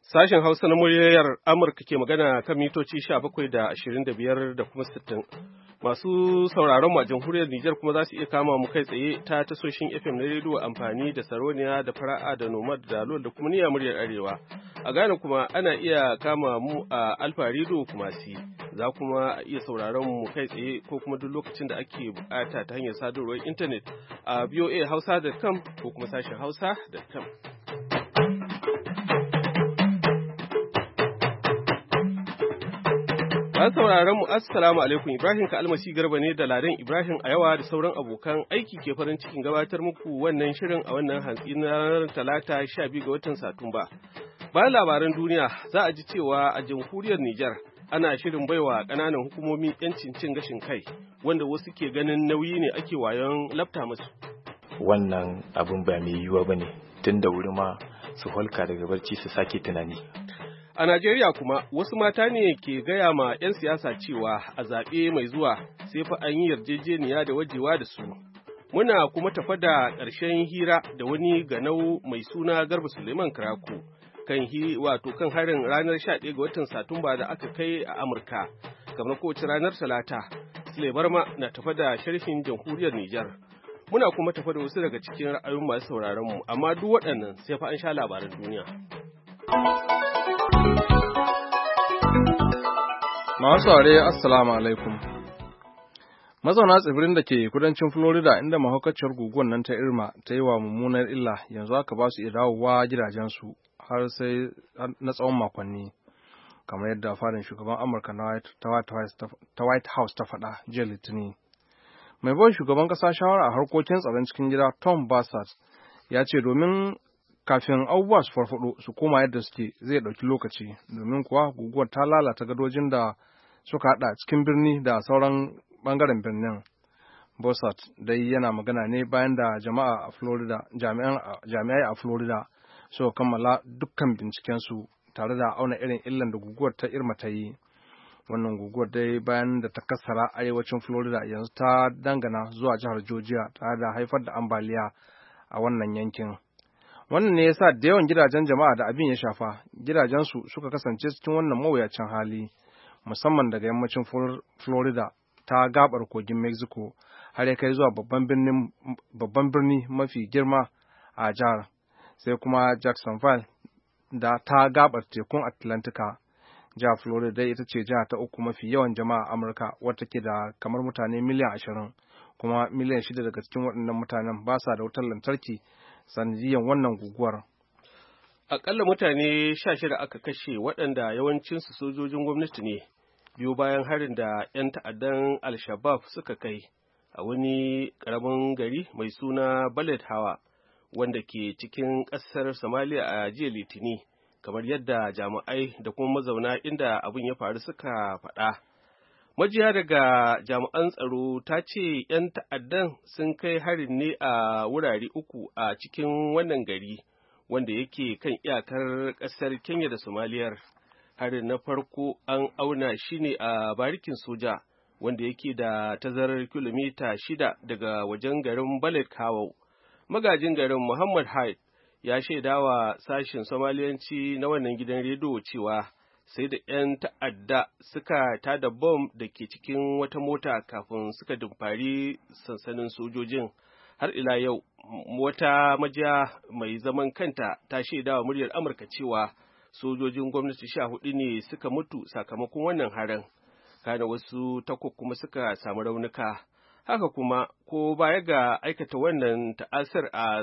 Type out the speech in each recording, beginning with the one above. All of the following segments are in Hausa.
Sashen Hausa na muryar Amurka ke magana kan mitoci 17 da 25 da kuma 60. Masu sauraron mu a jamhuriyar Nijar kuma za su iya kama mu kai tsaye ta tasoshin FM na rediyo amfani da Saroniya da Fara'a da Nomad da Lol da kuma Niyya muryar Arewa. A Ghana kuma ana iya kama mu a Alfa Radio Kumasi. Za kuma iya sauraron mu kai tsaye ko kuma duk lokacin da ake bukata ta hanyar sadarwar intanet a voahausa.com ko kuma sashen hausa.com. An sauraron mu assalamu alaikum. Ibrahim ka almasi garba ne da Ladan Ibrahim a yawa da sauran abokan aiki ke farin cikin gabatar muku wannan shirin a wannan hantsi na ranar Talata 12 ga watan Satumba. Bayan labaran duniya za a ji cewa a jamhuriyar Nijar ana shirin baiwa ƙananan hukumomi 'yancin cin gashin kai wanda wasu ke ganin nauyi ne ake wayon lafta musu. Wannan abun ba mai yiwuwa bane, tun da wuri ma su holka daga barci su sake tunani. A Najeriya kuma wasu mata ne ke gaya ma 'yan siyasa cewa a zaɓe mai zuwa sai fa an yi yarjejeniya da wajewa da su. Muna kuma tafa da ƙarshen hira da wani ganau mai suna Garba Suleiman Karaku kan harin ranar 11 ga watan Satumba da aka kai a Amurka. Kamar kowace ranar Talata, Sule Barma na tafa da sharhin jamhuriyar Nijar. Muna kuma tafa da wasu daga cikin ra'ayoyin masu sauraron mu, amma duk waɗannan sai fa an sha labaran duniya. Masu ware assalamu alaikum. Mazauna tsibirin da ke kudancin Florida inda mahaukaciyar guguwar nan ta Irma ta yi wa mummunar illa yanzu haka ba su iya dawowa gidajensu har sai na tsawon makonni. Kamar yadda fadin shugaban Amurka ta White House ta faɗa jiya Litinin. Mai bai shugaban ƙasa shawara a harkokin tsaron cikin gida Tom Bassett ya ce domin kafin abubuwa su farfado su koma yadda suke zai ɗauki lokaci, domin kuwa guguwar ta lalata gadojin da suka haɗa cikin birni da sauran ɓangaren birnin. Bossert dai yana magana ne bayan da jami'ai a Florida suka kammala dukkan bincikensu tare da auna irin illan da guguwar ta Irma ta yi. Wannan guguwar dai bayan da ta kassara arewacin Florida yanzu ta dangana zuwa jihar Georgia tare da haifar da ambaliya a wannan yankin. Wannan ne ya sa da yawan gidajen jama'a da abin ya shafa, gidajensu suka kasance cikin wannan mawuyacin hali, musamman daga yammacin Florida ta gabar kogin Mexico har ya kai zuwa babban birni mafi girma a jihar, sai kuma Jacksonville da ta gabar tekun Atlantika. Jihar Florida ita ce jiha ta uku mafi yawan jama'a a Amurka, wata ke da kamar mutane miliyan 20, kuma miliyan 6 daga cikin waɗannan mutanen ba sa da wutar lantarki sanadiyan wannan guguwar. Aƙalla mutane 16 aka kashe waɗanda yawancinsu sojojin gwamnati ne, biyo bayan harin da 'yan ta'addan Al-Shabaab suka kai a wani ƙaramin gari mai suna Balad Hawa, wanda ke cikin ƙasar Somalia a jiya Litini, kamar yadda jami'ai da kuma mazauna inda abin ya faru suka faɗa. Majiya daga jami'an tsaro ta ce 'yan ta'addan sun kai harin ne a wurare uku a cikin wannan gari wanda yake kan iyakar ƙasar Kenya da Somaliyar. Harin na farko an auna shi ne a barikin soja wanda yake da tazarar kilomita 6 daga wajen garin Balad Kawau. Magajin garin Muhammad Haid ya shaidawa sashen Somaliyanci na wannan gidan rediyo cewa sai da 'yan ta'adda suka tada bom da ke cikin wata mota kafin suka dumfari sansanin sojojin. Har ila yau wata majiya mai zaman kanta ta shaidawa muryar Amurka cewa sojojin gwamnati 14 ne suka mutu sakamakon wannan harin, kana wasu 8 kuma suka samu raunuka. Haka kuma ko baya ga aikata wannan ta'asar a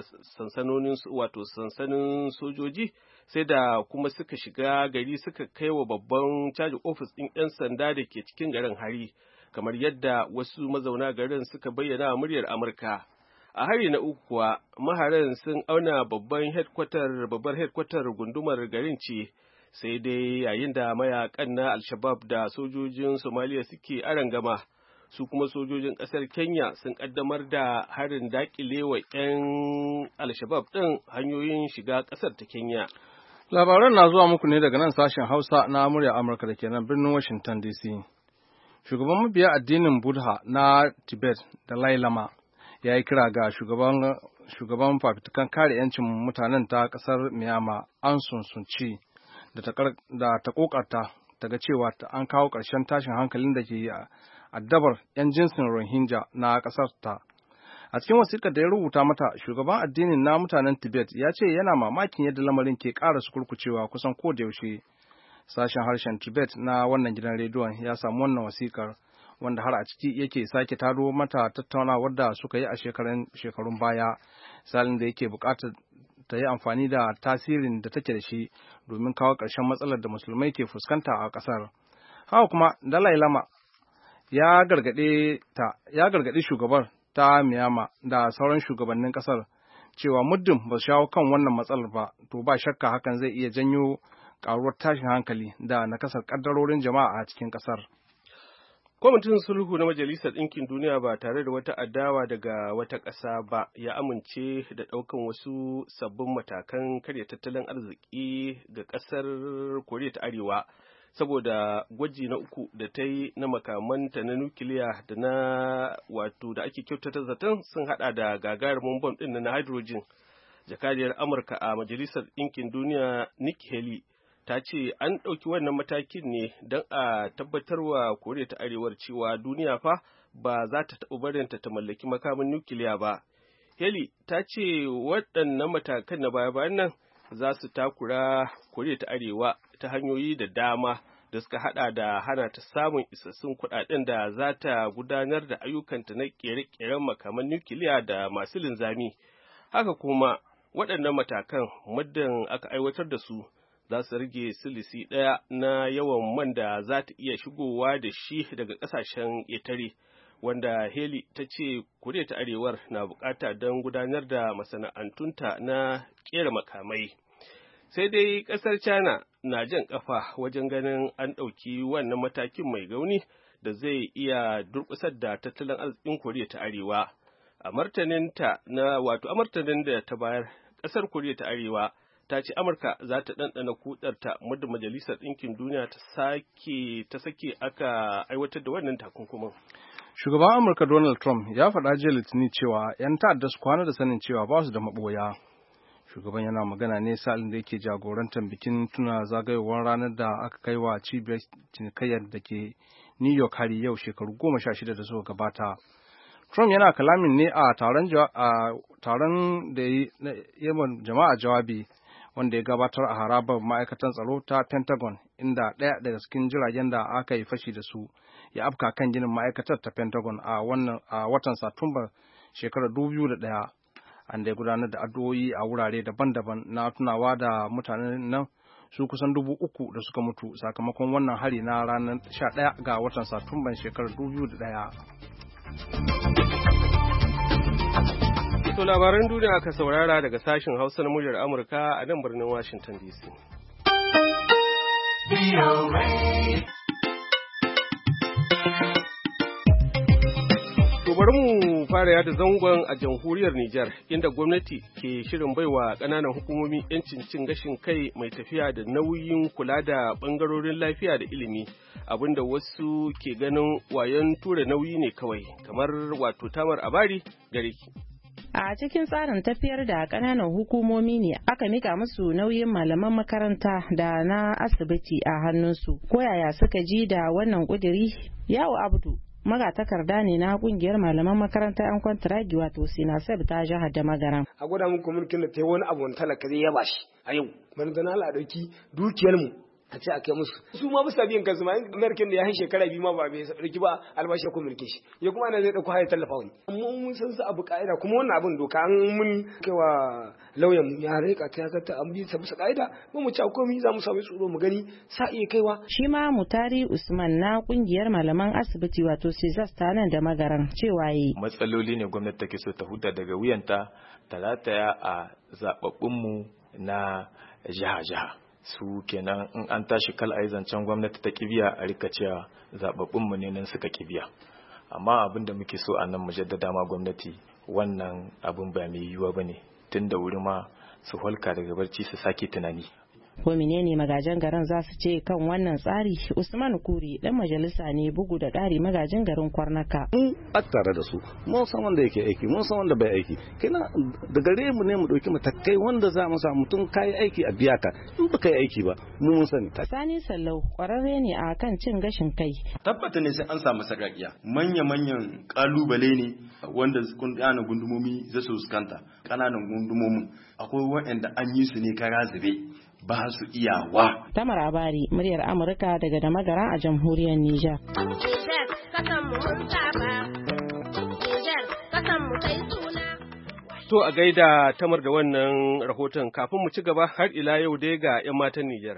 sansanin sojoji, sai da kuma suka shiga gari suka kai wa babban caji ofis ɗin 'yan sanda da ke cikin garin hari, kamar yadda wasu mazauna garin suka bayyana a muryar Amurka. A hari na uku kuwa maharan sun auna babbar headquarter gundumar garin ce, sai dai yayin da mayakan na Al-Shabaab da sojojin Somalia suke arangama, su kuma sojojin ƙasar Kenya sun ƙaddamar da harin daƙile wa 'yan Al-Shabaab ɗin hanyoyin shiga ƙasar ta Kenya. Labaran na zuwa muku ne daga nan sashen Hausa na murya Amurka da ke nan birnin Washington DC. Shugaban mabiya addinin Buddha na Tibet, Dalai Lama, ya yi kira ga shugaban fafitukan kare 'yancin mutanen ta ƙasar Myanmar, Aung San Suu Kyi, da ta kokarta daga cewa an kawo ƙarshen tashin hankalin da ke addabar 'yan jinsin Rohingya na ƙasar ta. A cikin wasiƙar da ya rubuta mata, shugaban addinin na mutanen Tibet ya ce yana mamakin yadda lamarin ke ƙara sukurkucewa kusan ko da yaushe. Sashen harshen Tibet na wannan gidan rediyon ya samu wannan wasiƙar, wanda har a ciki yake sake taro mata tattaunawar da suka yi a shekarun baya, salin da yake buƙatar ta yi amfani da tasirin da take da shi domin kawo ƙarshen matsalar da musulmai ke fuskanta a ƙasar. Haka kuma Dalai Lama ya gargaɗi shugabar ta Myanmar da sauran shugabannin ƙasar cewa muddin ba su shawo kan wannan matsalar ba, to ba shakka hakan zai iya janyo ƙaruwar tashin hankali da nakasar ƙaddarorin jama'a a cikin ƙasar. Kwamitin sulhu na Majalisar Ɗinkin Duniya ba tare da wata adawa daga wata ƙasa ba ya amince da ɗaukan wasu sabbin matakan karya tattalin arziki ga ƙasar Koriya ta Arewa saboda gwaji na uku da ta yi na makamanta na nukiliya da na wato da ake kyautata zaton sun hada da gagarumin bom ɗin na hydrogen. Jakadiyar Amurka a Majalisar Ɗinkin Duniya Nikki Haley ta ce an ɗauki wannan matakin ne don a tabbatarwa Koriya ta Arewar cewa duniya fa ba za ta taɓa barinta ta mallaki makamin nukiliya ba. Haley ta ce waɗannan matakan na baya-bayan nan za su takura Koriya ta Arewa ta hanyoyi da dama da suka hada da hana ta samun isassun kuɗaɗen da za ta gudanar da ayyukanta na ƙere-ƙeren makaman nukiliya da masu linzami. Haka kuma waɗannan matakan muddin aka aiwatar da su za su rage silisi ɗaya na yawan man da za ta iya shigowa da shi daga ƙasashen ƙetare, wanda Haley ta ce Koriya ta Arewar na bukata don gudanar da masana'antunta na ƙera makamai. Sai dai ƙasar China na jan ƙafa wajen ganin an ɗauki wannan matakin mai gauni da zai iya durƙusar da tattalin arzikin Koriya ta Arewa. A martanin da ta bayar, ƙasar Koriya ta Arewa ta ce Amurka za ta ɗanɗana kudarta muddin Majalisar Ɗinkin Duniya ta sake aka aiwatar da wannan takunkumin. Shugaban Amurka Donald Trump ya faɗa jiya Litinin cewa 'yan ta'adda su kwana da sanin cewa ba su da maɓoya. Shugaban yana magana ne sa'ilin da yake jagorantar bikin tuna zagayowar ranar da aka kai wa cibiyar cinikayyar da ke New York hari yau shekaru 16 da suka gabata. Trump yana kalamin ne a taron da ya jama'a jawabi wanda ya gabatar a harabar ma'aikatan tsaro ta Pentagon, inda ɗaya daga cikin jiragen da aka yi fashi da su ya afka kan ginin ma'aikatar ta Pentagon a watan Satumba shekarar 2001. An da ya gudanar da addu'o'i a wurare daban-daban na tunawa da mutanen nan su kusan 3,000 da suka mutu sakamakon wannan hari na ranar 11 ga watan Satumban shekarar 2001. To labaran duniya aka saurara daga sashen Hausa na muryar Amurka a nan birnin Washington DC. Bari mu fara yada zangon a jamhuriyar Nijar, inda gwamnati ke shirin baiwa ƙananan hukumomi 'yancin cin gashin kai mai tafiya da nauyin kula da ɓangarorin lafiya da ilimi, abinda wasu ke ganin wayan tura nauyi ne kawai, kamar wato Tamar Abari gare ki. A cikin tsarin tafiyar da ƙananan hukumomi ne aka mika musu nauyin malaman makaranta da na asibiti a hannunsu. Ko yaya suka ji da wannan ƙudiri? Yawo Abdu magatakarda ne na kungiyar malaman makaranta yan kwantiragi wato Sinaseb ta jihar da Magaran. A gwada muku mulkin da ta yi wani abu wani talaka zai yaba shi a yau. Manzana Allah dauki dukiyar mu a ce a kai musu. Su ma bisa biyan kansu ma American da ya yi shekara 2 ma ba bai dauki ba albashi ko mulkin shi. Ya kuma ana zai dauko haya tallafa wani. Amma mun san su abu ka'ida kuma wannan abin doka an mun kaiwa lauyan mu ya rika ta ta an bi sa bisa ka'ida ba mu ci komai za mu samu tsoro mu gani sa iya kaiwa. Shi ma Mutari Usman na kungiyar malaman asibiti wato Sizas ta nan da Magaran cewa yi. Matsaloli ne gwamnati take so ta huta daga wuyanta ta rataya a zababbun mu na jiha-jiha. Su kenan in an tashi kal a zancen gwamnati ta kibiya a rika cewa zababbun mu ne nan suka kibiya. Amma abin da muke so a nan mu jaddada ma gwamnati wannan abin ba mai yiwuwa bane, tun da wuri ma su holka daga barci su sake tunani. Ko menene magajin garin za su ce kan wannan tsari? Usman Kuri dan majalisa ne bugu da ƙari magajin garin Kwarnaka. A tare da su mun san wanda yake aiki mun san wanda bai aiki kina da gare mu ne mu dauki matakai wanda za mu sa mutum kai aiki a biya ka in baka yi aiki ba mu mun sani. Sani Sallau kwararre ne a kan cin gashin kai. Tabbata ne sai an samu sarƙaƙiya manya-manyan kalubale ne wanda ƙananan gundumomi za su fuskanta. Ƙananan gundumomin akwai waɗanda an yi su ne kara zube ba su iyawa. Tamar Abari, muryar Amurka daga Damagara a jamhuriyar Nijar. To a gaida Tamar da wannan rahoton kafin mu ci gaba har ila yau dai ga 'yan matan Nijar.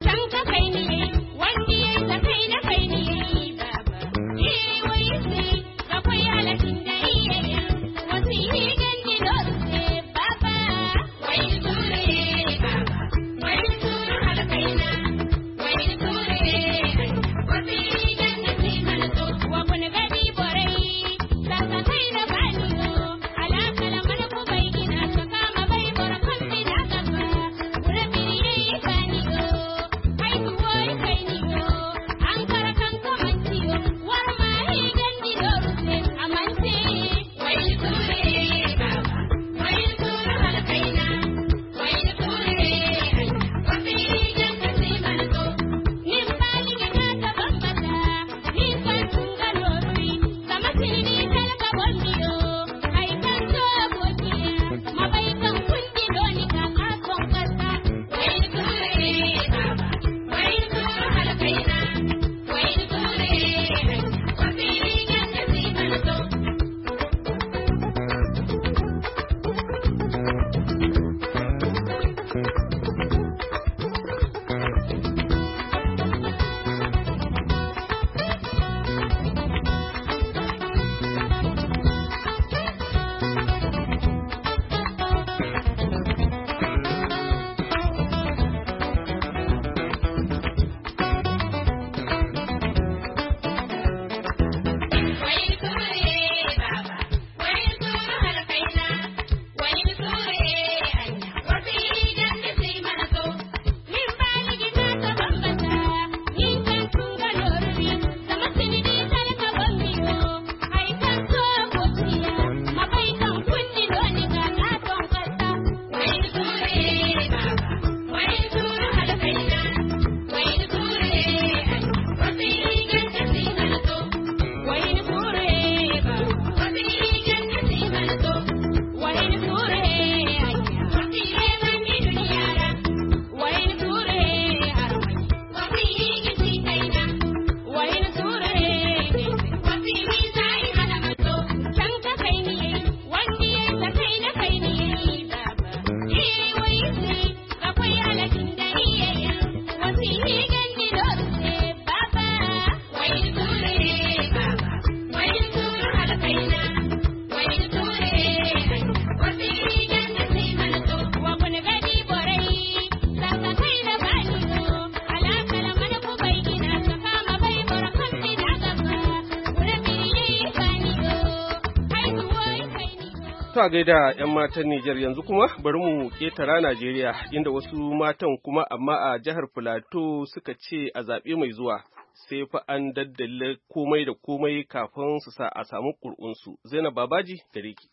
To gaida 'yan matan Nijar yanzu kuma bari mu ƙetara Najeriya inda wasu matan kuma amma a jihar Filato suka ce a zaɓe mai zuwa sai fa an daddale komai da komai kafin su sa a samu ƙur'unsu. Zainab Babaji gare ki.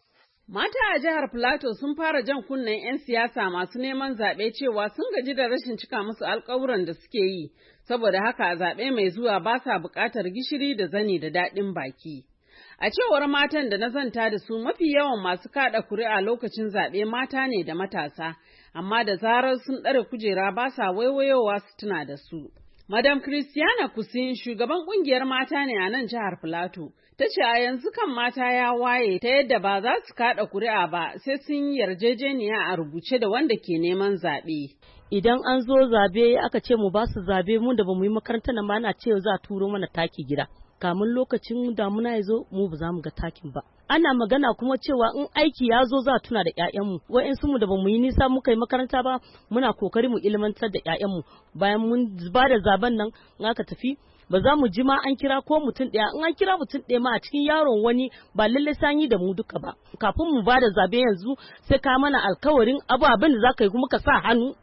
Mata a jihar Filato sun fara jan kunnen 'yan siyasa masu neman zaɓe cewa sun gaji da rashin cika musu alƙawuran da suke yi, saboda haka a zaɓe mai zuwa ba sa buƙatar gishiri da zani da daɗin baki. A cewar matan da na zanta da su mafi yawan masu kaɗa kuri'a lokacin zaɓe mata ne da matasa, amma da zarar sun ɗare kujera ba sa waiwayowa su tuna da su. Madam Christiana Kusin, shugaban ƙungiyar mata ne a nan jihar Filato, ta ce a yanzu kan mata ya waye ta yadda ba za su kaɗa kuri'a ba sai sun yi yarjejeniya a rubuce da wanda ke neman zaɓe. Idan an zo zaɓe aka ce mu ba su zaɓe mu da ba mu yi makarantar nan ba ana ce za a turo mana taki gida. Kamun lokacin damuna ya zo mu ba za mu ga takin ba. Ana magana kuma cewa in aiki ya zo za a tuna da ƴaƴanmu. Wa'insu mu da ba mu yi nisa muka yi makaranta ba muna kokari mu ilmantar da ƴaƴanmu. Bayan mun ba da zaben nan in aka tafi ba za mu ji ma an kira ko mutum ɗaya in an kira mutum ɗaya ma a cikin yaron wani ba lallai sanyi da mu duka ba. Kafin mu ba da zabe yanzu sai ka mana alkawarin ababen da za ka yi kuma ka sa hannu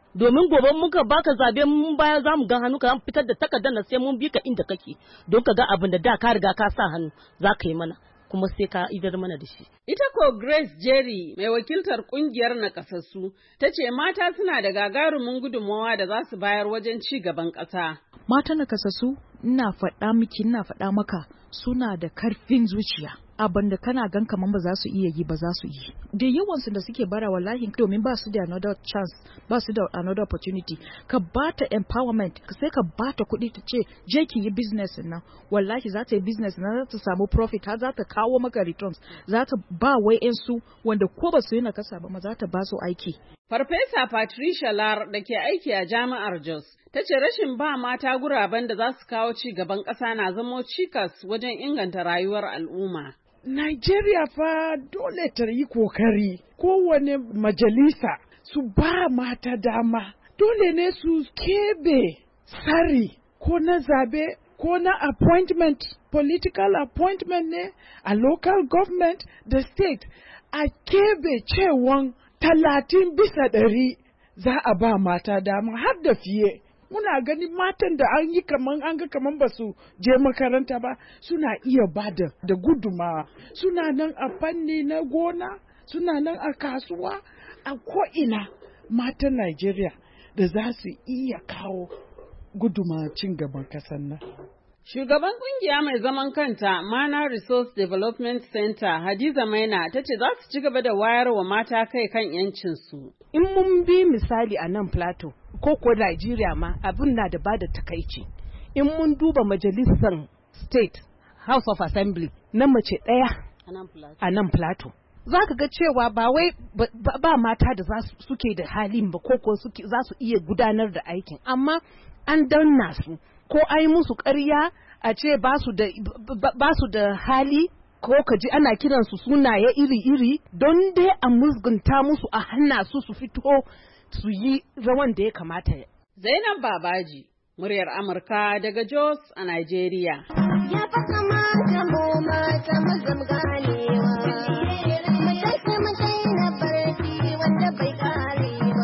domin gobe muka baka zabe mun baya za mu ga hannu ka fitar da takardar na sai mun bi ka inda kake don ka ga abin da ka riga ka sa hannu za ka yi mana kuma sai ka idar mana da shi. Ita ko Grace Jerry mai wakiltar kungiyar nakasassu ta ce mata suna da gagarumin gudunmawa da za su bayar wajen ci gaban ƙasa. Mata nakasassu ina faɗa maka suna da karfin zuciya. Abin da kana gan kaman ba za su iya yi ba za su yi. Da yawansu da suke bara wallahi domin ba su da another chance, ba su da another opportunity. Ka bata empowerment, sai ka bata kuɗi ta ce je ki yi business nan. Wallahi za ta yi business nan za ta samu profit har za ta kawo maka returns. Za ta ba wa'yansu wanda ko ba su yi nakasa ba ma za ta ba su aiki. Farfesa Patricia Lar da ke aiki a Jami'ar Jos ta ce rashin ba mata guraben da za su kawo ci gaban ƙasa na zamo cikas wajen inganta rayuwar al'umma. Nigeria fa dole ta yi kokari, kowane majalisa su ba mata dama, dole ne su kebe tsari ko na zabe ko na appointment, political appointment ne a local government da state, a kebe cewan 30% za a ba mata dama har da fiye. Muna gani matan da an ga kaman ba su je makaranta ba suna iya bada da gudumawa, suna nan a fanni na gona, suna nan a kasuwa, a ko'ina matan Najeriya da za su iya kawo gudumawa cin gaban kasan nan. Shugaban kungiya mai zaman kanta Mana Resource Development Center Hadiza Maina ta ce za su ci gaba da wayar wa mata kai kan 'yancinsu. In mun bi misali a nan Plateau ko Najeriya ma abin na da bada takaici. In mun duba majalisar State House of Assembly na mace ɗaya a nan Plateau. Za ka ga cewa ba wai ba mata da suke da halin ba ko za su iya gudanar da aikin, amma an danna su. Ko ai musu ƙarya a ce ba su da hali ko ka ji ana kiransu sunaye iri-iri don dai a musgunta musu a hana su fito su yi rawan da ya kamata. Zainab Babaji, muryar Amurka daga Jos a Najeriya. Ya fa kamata mu mata mu zama ganewa, mu tashi mu daina barci wanda bai karewa.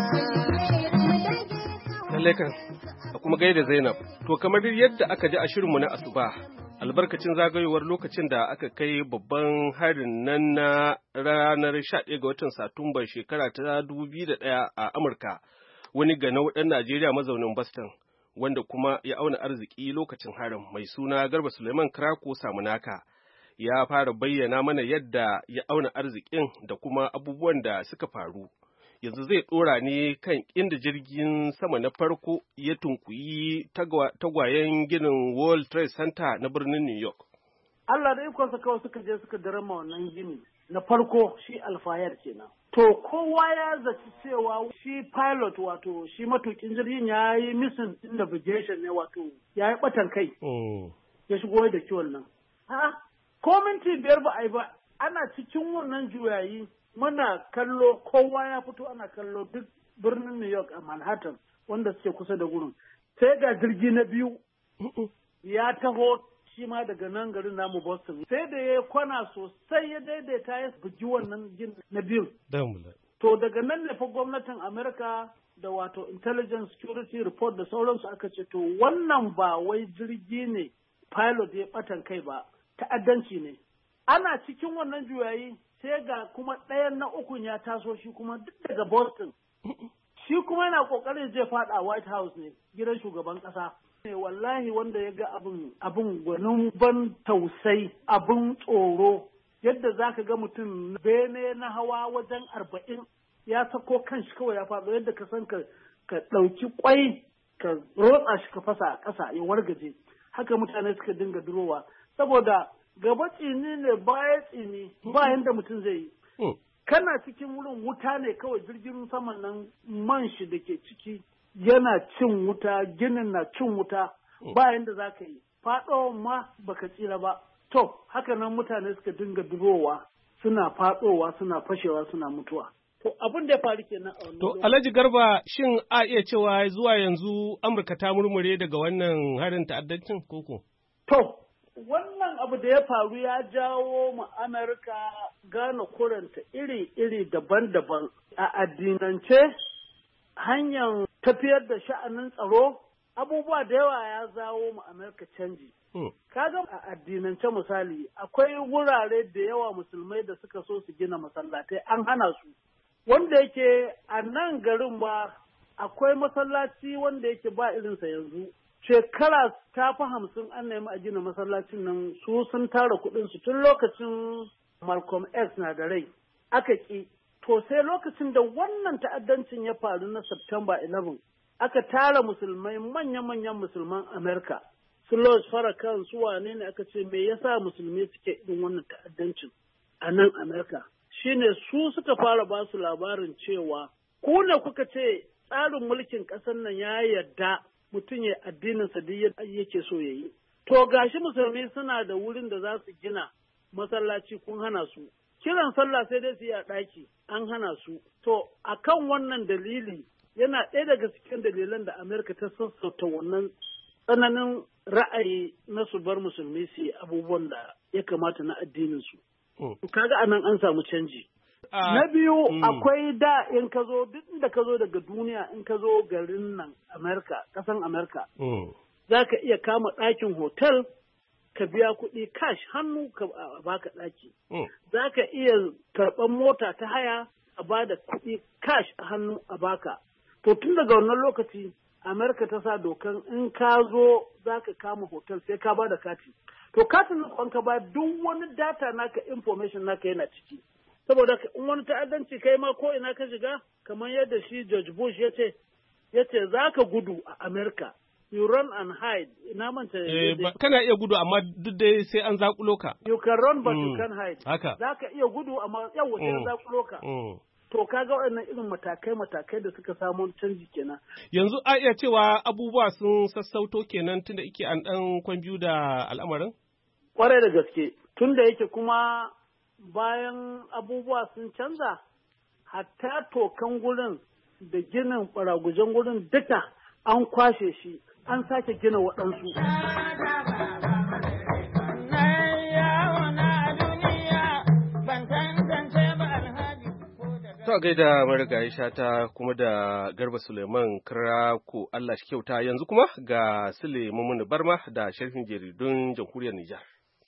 Kuma gaida Zainab, to kamar yadda aka ji a shirinmu na asuba, albarkacin zagayowar lokacin da aka kai babban harin nan na ranar 11 ga watan Satumba shekara ta 2001 a Amurka, wani ganau ɗan Najeriya mazaunin Boston, wanda kuma ya auna arziki lokacin harin mai suna Garba Suleiman Krako Samunaka, ya fara bayyana mana yadda ya auna arzikin da kuma abubuwan da suka faru. Yanzu zai ɗora ne kan inda jirgin sama na farko ya tunkuyi tagwayen ginin World Trade Center na birnin New York. Allah da ikonsa kawai suka je suka darama wannan gini na farko shi alfayar kenan. To kowa ya zaci cewa shi pilot wato shi matukin jirgin ya yi missing navigation ne wato ya yi batan kai. Ya shigo da kiwon nan. Ko minti 5 ba a yi ba ana cikin wannan juyayi. Muna kallo kowa ya fito ana kallo duk birnin New York a Manhattan wanda suke kusa da gurin. Sai ga jirgi na biyu ya taho shi ma daga nan garin namu Boston. Sai da ya kwana sosai ya daidaita ya bugi wannan jin na biyu. To daga nan ne fa gwamnatin Amerika da wato Intelligence Security Report da sauransu aka ce to wannan ba wai jirgi ne pilot ya batan kai ba, ta'addanci ne. Ana cikin wannan juyayi sai ga kuma ɗayan na ukun ya taso shi kuma duk daga Boston. Shi kuma yana ƙoƙarin zai faɗa White House ne, gidan shugaban ƙasa. Wallahi wanda ya ga abin gwanin ban tausai, abin tsoro, yadda za ka ga mutum bene na hawa wajen 40 ya sako kan shi kawai ya faɗo yadda ka san ka ɗauki ƙwai ka rotsa shi ka fasa a ƙasa ya wargaje. Haka mutane suka dinga durowa. Saboda gaba tsini ne baya tsini ba yanda mutum zai yi. Kana cikin wurin wuta ne kawai jirgin saman nan man shi da ke ciki yana cin wuta, ginin na cin wuta ba yanda za ka yi. Faɗowa ma baka tsira ba. To, haka nan mutane suka dinga durowa suna faɗowa suna fashewa suna mutuwa. To, abin da ya faru kenan a wannan. To, Alhaji Garba, shin a iya cewa zuwa yanzu Amurka ta murmure daga wannan harin ta'addancin koko? To, wannan abu da ya faru ya jawo ma Amerika gane kuranta iri-iri daban-daban a addinance hanyar tafiyar da sha'anin tsaro, abubuwa da yawa ya zawo mu Amerika canji. Kaga a addinance misali, akwai wurare da yawa musulmai da suka so su gina masallatai an hana su. Wanda yake a nan garin ba akwai masallaci wanda yake ba irinsa yanzu. Shekara ta fi 50 an nemi a gina masallacin nan, su sun tara kuɗinsu tun lokacin Malcolm X na da rai. Aka ƙi. To sai lokacin da wannan ta'addancin ya faru na September 11, aka tara musulmai manya-manyan musulman Amerika. Su Louis Farrakhan su wane ne aka ce me yasa musulmi suke irin wannan ta'addancin a nan Amerika. Shine su suka fara ba su labarin cewa ku ne kuka ce tsarin mulkin ƙasar nan ya yarda mutum ya addinin sa duk yake so ya yi. To gashi musulmi suna da wurin da za su gina masallaci kun hana su. Kiran sallah sai dai su yi a ɗaki an hana su. To akan wannan dalili yana ɗaya daga cikin dalilan da Amerika ta sassauta wannan tsananin ra'ayi na su bar musulmi su yi abubuwan da ya kamata na addinin su. Kaga anan an samu canji. Na biyu akwai da in ka zo duk inda ka zo daga duniya in ka zo garin nan Amerika, ƙasan Amerika, za ka iya kama ɗakin hotel ka biya kuɗi cash hannu ka baka ɗaki. Za ka iya karɓar mota ta haya a ba da kuɗi cash a hannu a baka. To tun daga wannan lokaci Amerika ta sa dokan in ka zo za ka kama hotel sai ka ba da kati. To katin nan ka ba duk wani data naka information naka yana ciki. Saboda in wani ta'addanci kai ma ko ina ka shiga kamar yadda shi George Bush ya ce za ka gudu a Amerika. You run and hide. Ina manta kana iya gudu amma duk dai sai an zakulo ka. You can run but you can hide. Haka. Za ka iya gudu amma yawa sai an zakulo ka. To kaga waɗannan irin matakai da suka samu canji kenan. Yanzu a iya cewa abubuwa sun sassauto kenan tunda yake an ɗan kwan da al'amarin? Kwarai da gaske. Tunda yake kuma bayan abubuwa sun canza, hatta tokan gurin da ginin ɓaragujen gurin duka an kwashe shi, an sake gina waɗansu. To gaida marigayi Shata kuma da Garba Suleiman Krako Allah shi kyauta yanzu kuma ga Sule Mumuni Barma da sharhin jaridun Jamhuriyar Nijar.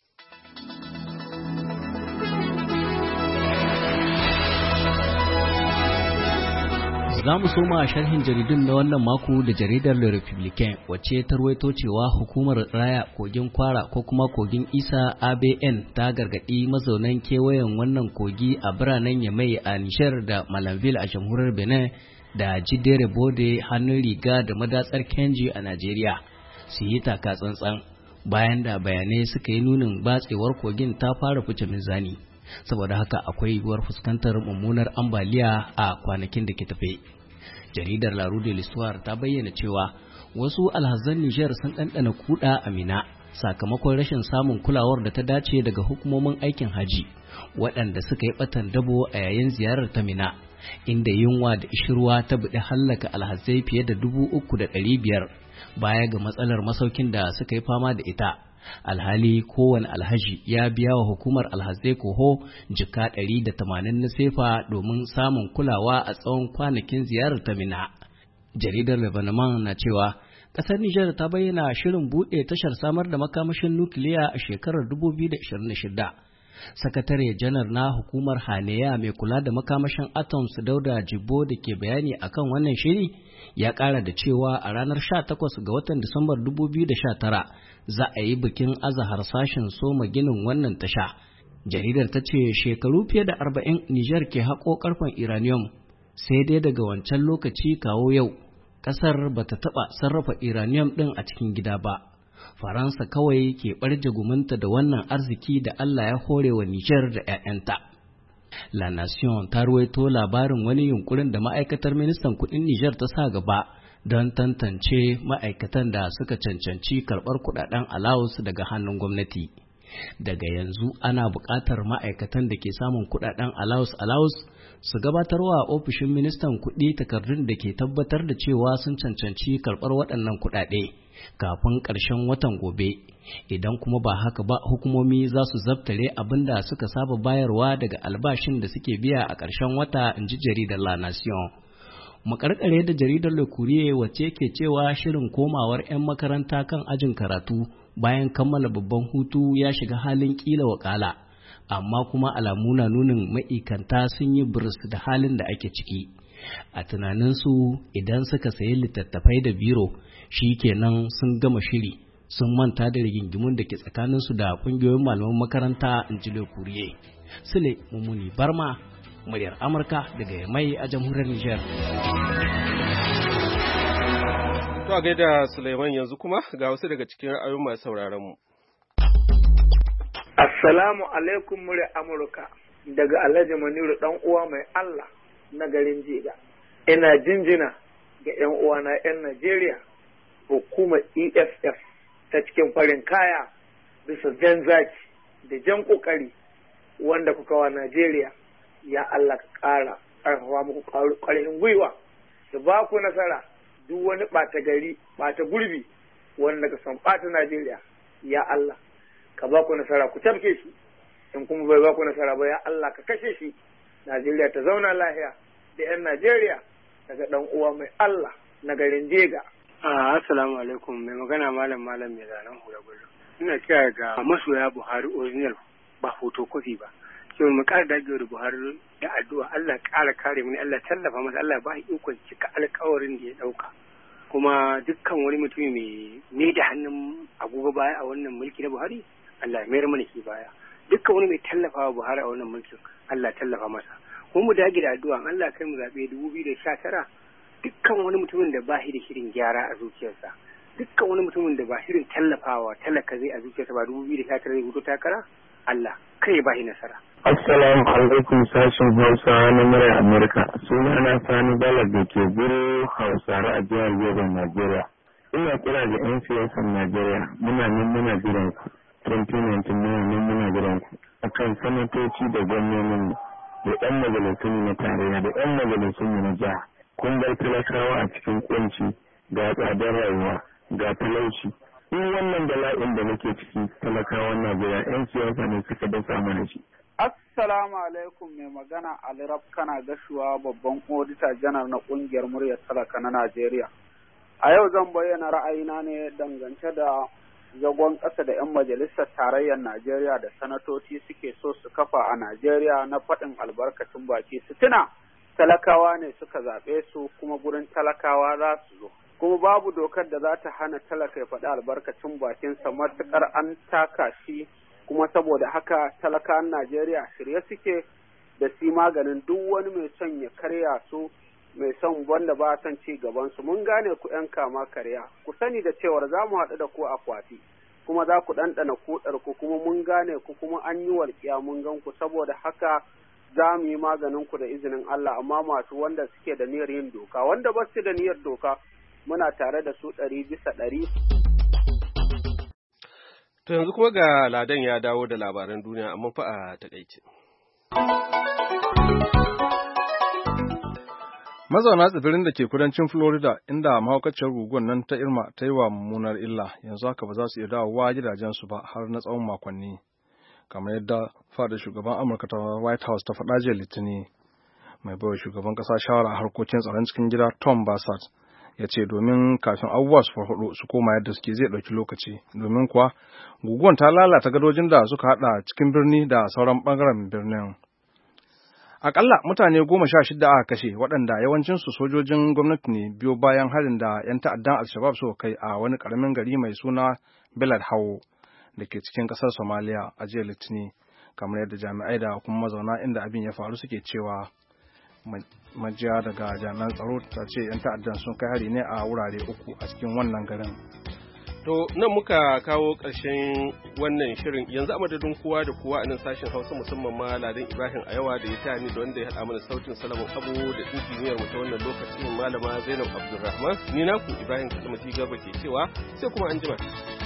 Za mu soma sharhin jaridun na wannan mako da jaridar Le Republicain wacce ta ruwaito cewa hukumar raya kogin Kwara ko kuma kogin Isa ABN ta gargadi mazaunan kewayen wannan kogi a biranen Yamai a Nijar da Malanville a jamhuriyar Benin da Jidere Bode hannun riga da madatsar Kenji a Najeriya su yi taka tsantsan bayan da bayanai suka yi nunin batsewar kogin ta fara fice mizani. Saboda haka akwai yiwuwar fuskantar mummunar ambaliya a kwanakin da ke tafe. Jaridar La Rue de l'Histoire ta bayyana cewa wasu alhazan Nijar sun ɗanɗana kuɗa a Mina sakamakon rashin samun kulawar da ta dace daga hukumomin aikin haji waɗanda suka yi ɓatan dabo a yayin ziyarar ta Mina, inda yunwa da ishirwa ta buɗe hallaka alhazai fiye da 3,500 baya ga matsalar masaukin da suka yi fama da ita. Alhali kowane alhaji ya biya wa hukumar alhazai koho jika 180 na sefa domin samun kulawa a tsawon kwanakin ziyarar ta Mina. Jaridar Lebanon na cewa ƙasar Nijar ta bayyana shirin buɗe tashar samar da makamashin nukiliya a shekarar 2026. Sakatare janar na hukumar Haneya mai kula da makamashin Atoms Dauda Jibo da ke bayani akan wannan shiri ya ƙara da cewa a ranar 18 ga watan Disambar 2019 za a yi bikin aza harsashin soma ginin wannan tasha. Jaridar ta ce shekaru fiye da 40 Nijar ke haƙo ƙarfen uranium, sai dai daga wancan lokaci kawo yau ƙasar ba ta taɓa sarrafa uranium ɗin a cikin gida ba. Faransa kawai ke ɓarje gumunta da wannan arziki da Allah ya hore wa Nijar da 'ya'yanta. La Nation ta ruwaito labarin wani yunkurin da ma'aikatar ministan kuɗin Nijar ta sa gaba don tantance ma'aikatan da suka cancanci karɓar kuɗaɗen allowance daga hannun gwamnati. Daga yanzu ana buƙatar ma'aikatan da ke samun kuɗaɗen allowance su gabatarwa ofishin ministan kuɗi takardun da ke tabbatar da cewa sun cancanci karɓar waɗannan kuɗaɗe kafin ƙarshen watan gobe. Idan kuma ba haka ba, hukumomi za su zabtare abin da suka saba bayarwa daga albashin da suke biya a ƙarshen wata, in ji jaridar La Nation. Makarkare da jaridar Le Courrier wacce ke cewa shirin komawar 'yan makaranta kan ajin karatu bayan kammala babban hutu ya shiga halin kila wakala, amma kuma alamu na nunin ma'aikanta sun yi birs da halin da ake ciki. A tunaninsu idan suka sayi littattafai da biro shi kenan sun gama shiri, sun manta da rigingimun da ke tsakaninsu da ƙungiyoyin malaman makaranta, in ji Le Courrier. Sule Mummuni Barma, muryar Amurka daga Yamai a jamhuriyar Nijar. To a gaida Suleiman, yanzu kuma ga wasu daga cikin ra'ayoyin masu sauraron mu. Assalamu alaikum muryar Amurka daga Alhaji Maniru dan uwa mai Allah na garin Jega. Ina jinjina ga 'yan uwana 'yan Najeriya, hukumar EFF ta cikin farin kaya bisa jan zaki da jan kokari wanda kuka wa Najeriya. Ya Allah ka ƙara ƙarfafa muku ƙarfin gwiwa da ba ku nasara duk wani ɓata gari ɓata gurbi wanda ka san ɓata Najeriya. Ya Allah ka ba ku nasara ku tafke shi, in kuma bai ba ku nasara ba ya Allah ka kashe shi. Najeriya ta zauna lahiya da 'yan Najeriya daga ɗan uwa mai Allah na garin Jega. Assalamu alaikum, mai magana malam mai zanen hula gudu. Ina kira ga masoya Buhari original ba photocopy ba. Yau mu ƙara dagewa da Buhari da addu'a, Allah ƙara kare mu, Allah tallafa masa, Allah ba ikon cika alƙawarin da ya ɗauka. Kuma dukkan wani mutum mai da hannun agogo baya a wannan mulki na Buhari, Allah ya mayar mana shi baya. Dukkan wani mai tallafawa Buhari a wannan mulkin, Allah tallafa masa. Kuma mu dage da addu'a, Allah kai mu zaɓe 2019, dukkan wani mutumin da ba shi da shirin gyara a zuciyarsa, dukkan wani mutumin da ba shirin tallafawa talaka zai a zuciyarsa ba 2019 zai fito takara, Allah kai ba shi nasara. Assalamu alaikum sashen Hausa na muryar Amurka. Sunana Sani Bala da ke Biro Hausare a jihar Yobe, Najeriya. Ina kira ga 'yan siyasar Najeriya, muna jiran ku. 2019 muna jiran ku. Akan sanatoci da gwamnonin da 'yan majalisun na tarayya da 'yan majalisun na jiha. Kun bar talakawa a cikin kunci ga tsadar rayuwa ga talauci. In wannan bala'in da muke ciki talakawan Najeriya 'yan siyasa ne suka dasa mana shi. Assalamu alaikum, mai magana Ali Kana Gashuwa, babban odita janar na kungiyar muryar talaka na Najeriya. A yau zan bayyana ra'ayina ne dangance da zagon ƙasa da 'yan majalisar tarayyar Najeriya da sanatoci suke so su kafa a Najeriya na faɗin albarkacin baki. Su tuna talakawa ne suka zaɓe su kuma gurin talakawa za su zo. Kuma babu dokar da za ta hana talaka ya faɗi albarkacin bakinsa matuƙar an taka shi, kuma saboda haka talakawan Najeriya shirye suke da su maganin duk wani mai son ya karya su, mai son wanda ba son ci gaban su. Mun gane ku 'yan kama karya, ku sani da cewar za mu haɗu da ku a kwati, kuma za ku ɗanɗana kuɗar ku, kuma mun gane ku, kuma an yi walƙiya mun gan ku, saboda haka za mu yi maganin ku da izinin Allah. Amma masu wanda suke da niyyar yin doka, wanda ba su da niyyar doka, muna tare da su 100%. To yanzu kuma ga Ladan ya dawo da labaran duniya amma fa a takaice. Mazauna tsibirin da ke kudancin Florida inda mahaukaciyar guguwar nan ta Irma ta yi wa mummunar illa yanzu haka ba za su iya dawowa gidajensu ba har na tsawon makonni. Kamar yadda fadar shugaban Amurka ta White House ta faɗa jiya Litinin, mai baiwa shugaban ƙasa shawara a harkokin tsaron cikin gida Tom Bassett ya ce domin kafin abubuwa su farfaɗo su koma yadda suke zai ɗauki lokaci, domin kuwa guguwan ta lalata gadojin da suka haɗa cikin birni da sauran ɓangaren birnin. Akalla mutane 16 aka kashe waɗanda yawancinsu sojojin gwamnati ne biyo bayan harin da 'yan ta'addan Al-Shabaab suka kai a wani ƙaramin gari mai suna Belad Hawo da ke cikin ƙasar Somalia a jiya Litinin, kamar yadda jami'ai da kuma mazauna inda abin ya faru suke cewa. Majiya daga jami'an tsaro ta ce 'yan ta'addan sun kai hari ne a wurare 3 a cikin wannan garin. To nan muka kawo ƙarshen wannan shirin, yanzu a madadin kowa da kowa a nan sashen Hausa, musamman ma Ladan Ibrahim Ayawa da ya taya ni da wanda ya haɗa mana sautin Salamun Abu da injiniyar mu ta wannan lokacin Malama Zainab Abdulrahman, ni naku Ibrahim Kadamati Garba ke cewa sai kuma an jima.